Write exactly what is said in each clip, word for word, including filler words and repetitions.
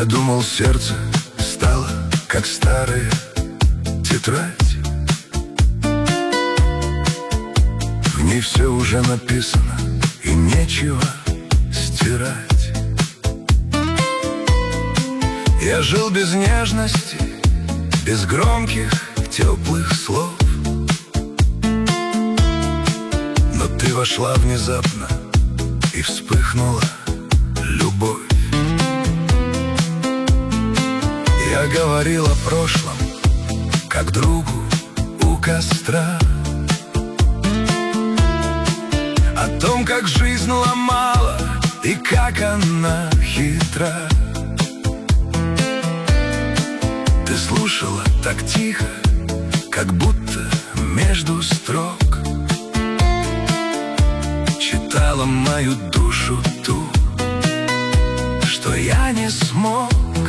Я думал, сердце стало, как старая тетрадь. В ней все уже написано, и нечего стирать. Я жил без нежности, без громких, теплых слов. Но ты вошла внезапно, и вспыхнула любовь. Я говорил о прошлом, как другу у костра, о том, как жизнь ломала и как она хитра. Ты слушала так тихо, как будто между строк, читала мою душу ту, что я не смог.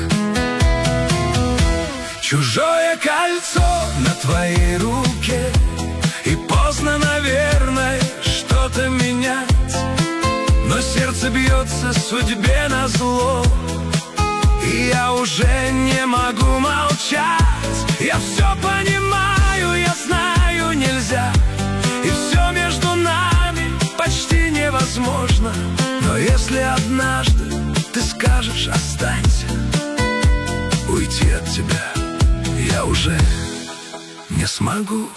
Чужое кольцо на твоей руке, и поздно, наверное, что-то менять. Но сердце бьется судьбе назло, и я уже не могу молчать. Я все понимаю, я знаю, нельзя, и все между нами почти невозможно. Но если однажды ты скажешь «останься», уйти от тебя я уже не смогу.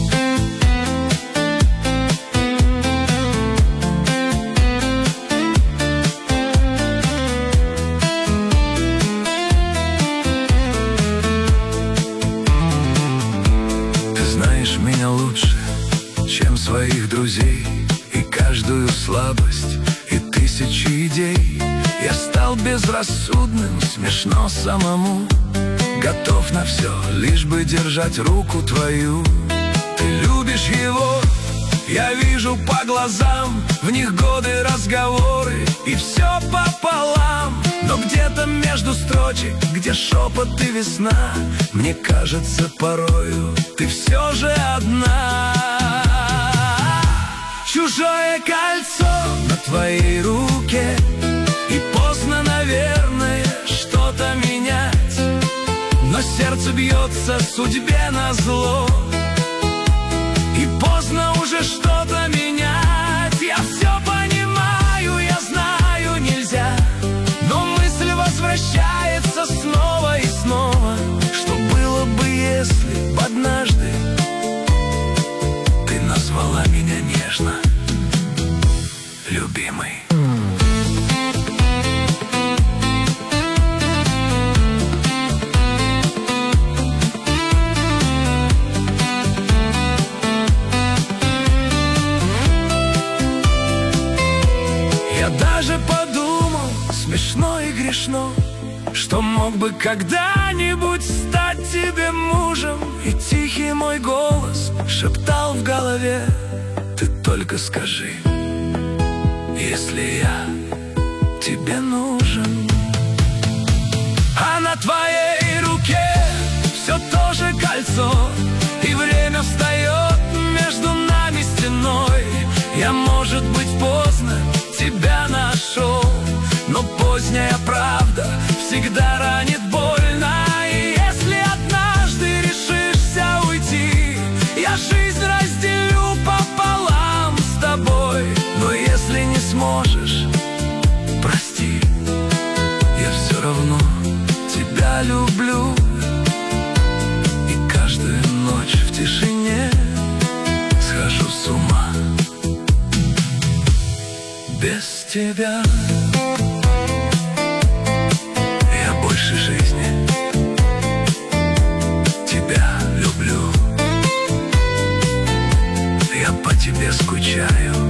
Ты знаешь меня лучше, чем своих друзей, и каждую слабость, и тысячи идей. Я стал безрассудным, смешно самому, готов на все, лишь бы держать руку твою. Ты любишь его, я вижу по глазам, в них годы, разговоры, и все пополам. Но где-то между строчек, где шепот и весна, мне кажется порою, ты все же одна. Чужое кольцо на твоей руке, и поздно, наверное, что-то менять. Но сердце бьется судьбе назло, и поздно уже что-то менять. Я все понимаю, я знаю, нельзя, но мысль возвращается снова и снова. Что было бы, если б однажды ты назвала меня нежно любимой? Я даже подумал, смешно и грешно, что мог бы когда-нибудь стать тебе мужем. И тихий мой голос шептал в голове: ты только скажи, если я тебе нужен. А на твоей руке все то же кольцо, и время встает между нами стеной. Я, может быть, поздно тебя нашел, но поздняя правда всегда ранит больно. И если однажды решишься уйти, я жизнь разделю пополам с тобой. Но если не сможешь, прости, я все равно тебя люблю. И каждую ночь в тишине схожу с ума без тебя. Я больше жизни тебя люблю, я по тебе скучаю.